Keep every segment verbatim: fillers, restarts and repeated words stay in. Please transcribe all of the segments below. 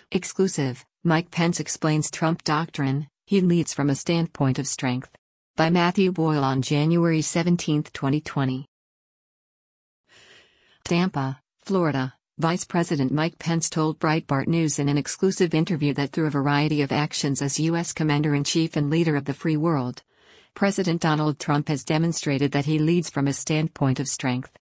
Exclusive, Mike Pence explains Trump doctrine, he leads from a standpoint of strength. By Matthew Boyle on January seventeenth, twenty twenty. Tampa, Florida, Vice President Mike Pence told Breitbart News in an exclusive interview that through a variety of actions as U S Commander-in-Chief and leader of the free world, President Donald Trump has demonstrated that he leads from a standpoint of strength.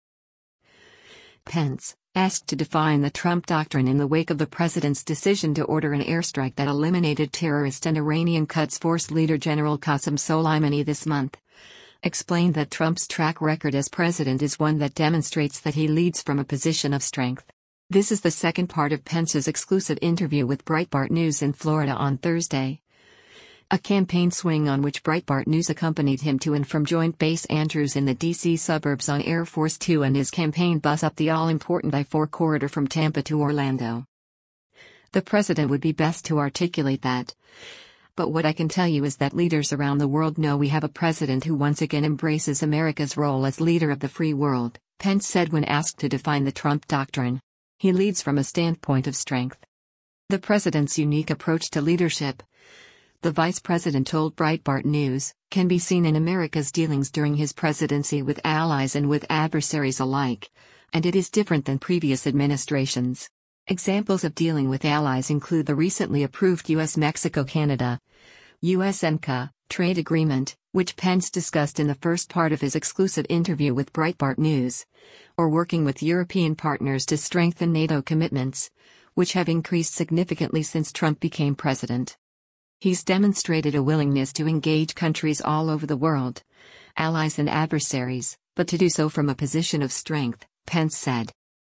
Pence, asked to define the Trump doctrine in the wake of the president's decision to order an airstrike that eliminated terrorist and Iranian Quds Force leader General Qasem Soleimani this month, explained that Trump's track record as president is one that demonstrates that he leads from a position of strength. This is the second part of Pence's exclusive interview with Breitbart News in Florida on Thursday. A campaign swing on which Breitbart News accompanied him to and from Joint Base Andrews in the D C suburbs on Air Force Two and his campaign bus up the all-important I four corridor from Tampa to Orlando. The president would be best to articulate that. But what I can tell you is that leaders around the world know we have a president who once again embraces America's role as leader of the free world, Pence said when asked to define the Trump doctrine. He leads from a standpoint of strength. The president's unique approach to leadership, the vice president told Breitbart News, can be seen in America's dealings during his presidency with allies and with adversaries alike, and it is different than previous administrations. Examples of dealing with allies include the recently approved U S Mexico Canada U S M C A trade agreement, which Pence discussed in the first part of his exclusive interview with Breitbart News, or working with European partners to strengthen NATO commitments, which have increased significantly since Trump became president. He's demonstrated a willingness to engage countries all over the world, allies and adversaries, but to do so from a position of strength, Pence said.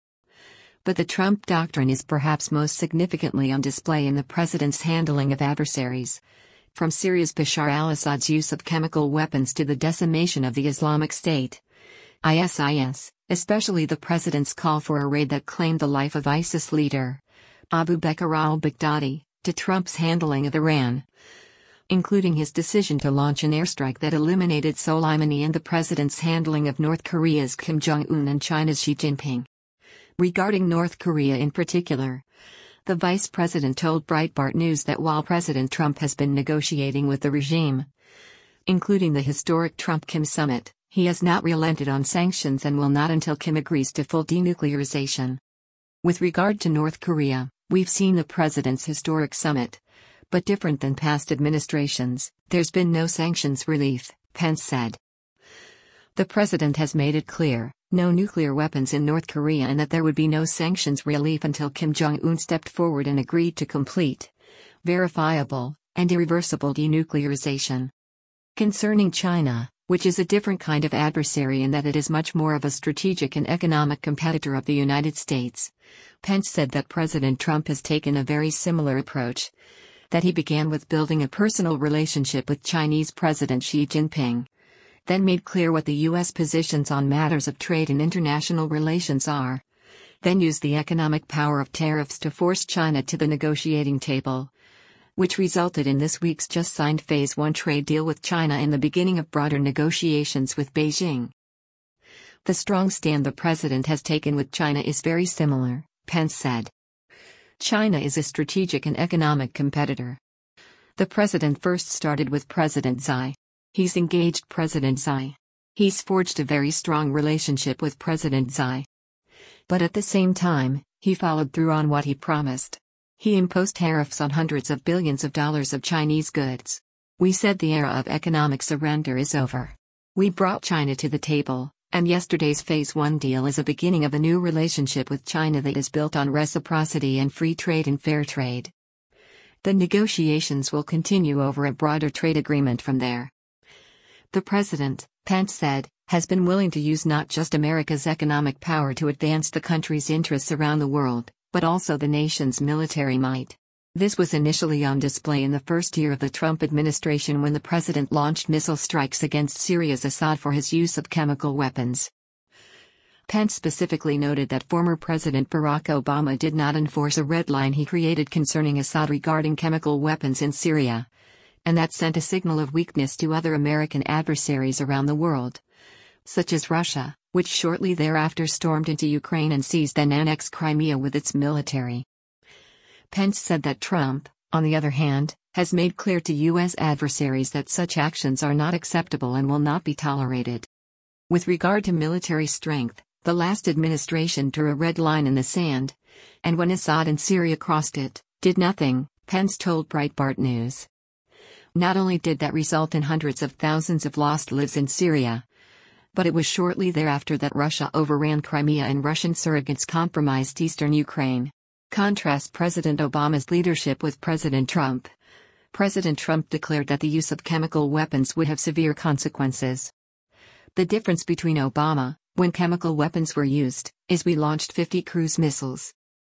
But the Trump doctrine is perhaps most significantly on display in the president's handling of adversaries, from Syria's Bashar al-Assad's use of chemical weapons to the decimation of the Islamic State, I S I S, especially the president's call for a raid that claimed the life of ISIS leader Abu Bakr al-Baghdadi, to Trump's handling of Iran, including his decision to launch an airstrike that eliminated Soleimani and the president's handling of North Korea's Kim Jong-un and China's Xi Jinping. Regarding North Korea in particular, the vice president told Breitbart News that while President Trump has been negotiating with the regime, including the historic Trump-Kim summit, he has not relented on sanctions and will not until Kim agrees to full denuclearization. With regard to North Korea, we've seen the president's historic summit, but different than past administrations, there's been no sanctions relief, Pence said. The president has made it clear, no nuclear weapons in North Korea and that there would be no sanctions relief until Kim Jong-un stepped forward and agreed to complete, verifiable, and irreversible denuclearization. Concerning China, which is a different kind of adversary in that it is much more of a strategic and economic competitor of the United States, Pence said that President Trump has taken a very similar approach, that he began with building a personal relationship with Chinese President Xi Jinping, then made clear what the U S positions on matters of trade and international relations are, then used the economic power of tariffs to force China to the negotiating table, which resulted in this week's just signed Phase one trade deal with China and the beginning of broader negotiations with Beijing. The strong stand the president has taken with China is very similar, Pence said. China is a strategic and economic competitor. The president first started with President Xi. He's engaged President Xi. He's forged a very strong relationship with President Xi. But at the same time, he followed through on what he promised. He imposed tariffs on hundreds of billions of dollars of Chinese goods. We said the era of economic surrender is over. We brought China to the table, and yesterday's Phase one deal is a beginning of a new relationship with China that is built on reciprocity and free trade and fair trade. The negotiations will continue over a broader trade agreement from there. The president, Pence said, has been willing to use not just America's economic power to advance the country's interests around the world, but also the nation's military might. This was initially on display in the first year of the Trump administration when the president launched missile strikes against Syria's Assad for his use of chemical weapons. Pence specifically noted that former President Barack Obama did not enforce a red line he created concerning Assad regarding chemical weapons in Syria, and that sent a signal of weakness to other American adversaries around the world, such as Russia, which shortly thereafter stormed into Ukraine and seized and annexed Crimea with its military. Pence said that Trump, on the other hand, has made clear to U S adversaries that such actions are not acceptable and will not be tolerated. With regard to military strength, the last administration drew a red line in the sand, and when Assad and Syria crossed it, did nothing, Pence told Breitbart News. Not only did that result in hundreds of thousands of lost lives in Syria, but it was shortly thereafter that Russia overran Crimea and Russian surrogates compromised eastern Ukraine. Contrast President Obama's leadership with President Trump. President Trump declared that the use of chemical weapons would have severe consequences. The difference between Obama, when chemical weapons were used, is we launched fifty cruise missiles.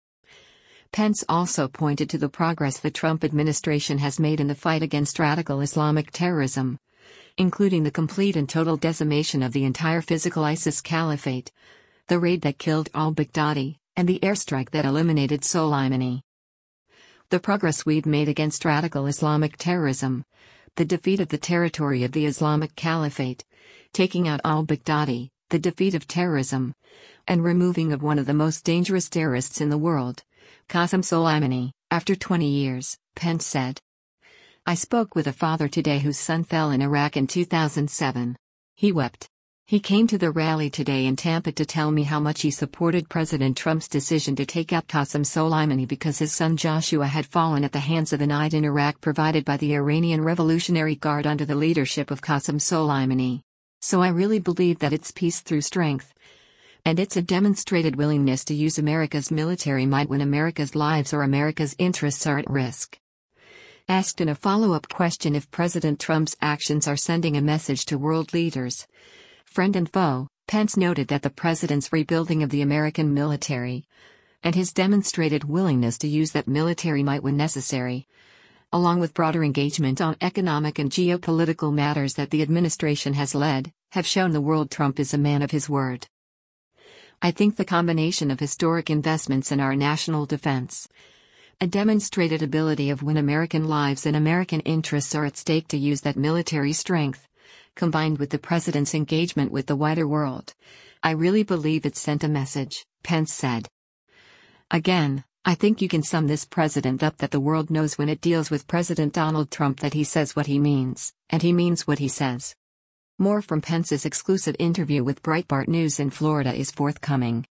Pence also pointed to the progress the Trump administration has made in the fight against radical Islamic terrorism, including the complete and total decimation of the entire physical ISIS caliphate, the raid that killed al-Baghdadi, and the airstrike that eliminated Soleimani. The progress we've made against radical Islamic terrorism, the defeat of the territory of the Islamic Caliphate, taking out al-Baghdadi, the defeat of terrorism, and removing of one of the most dangerous terrorists in the world, Qasem Soleimani, after twenty years, Pence said. I spoke with a father today whose son fell in Iraq in two thousand seven. He wept. He came to the rally today in Tampa to tell me how much he supported President Trump's decision to take out Qasem Soleimani because his son Joshua had fallen at the hands of an aid in Iraq provided by the Iranian Revolutionary Guard under the leadership of Qasem Soleimani. So I really believe that it's peace through strength. And it's a demonstrated willingness to use America's military might when America's lives or America's interests are at risk. Asked in a follow-up question if President Trump's actions are sending a message to world leaders, friend and foe, Pence noted that the president's rebuilding of the American military, and his demonstrated willingness to use that military might when necessary, along with broader engagement on economic and geopolitical matters that the administration has led, have shown the world Trump is a man of his word. I think the combination of historic investments in our national defense, a demonstrated ability of when American lives and American interests are at stake to use that military strength, combined with the president's engagement with the wider world, I really believe it sent a message, Pence said. Again, I think you can sum this president up that the world knows when it deals with President Donald Trump that he says what he means, and he means what he says. More from Pence's exclusive interview with Breitbart News in Florida is forthcoming.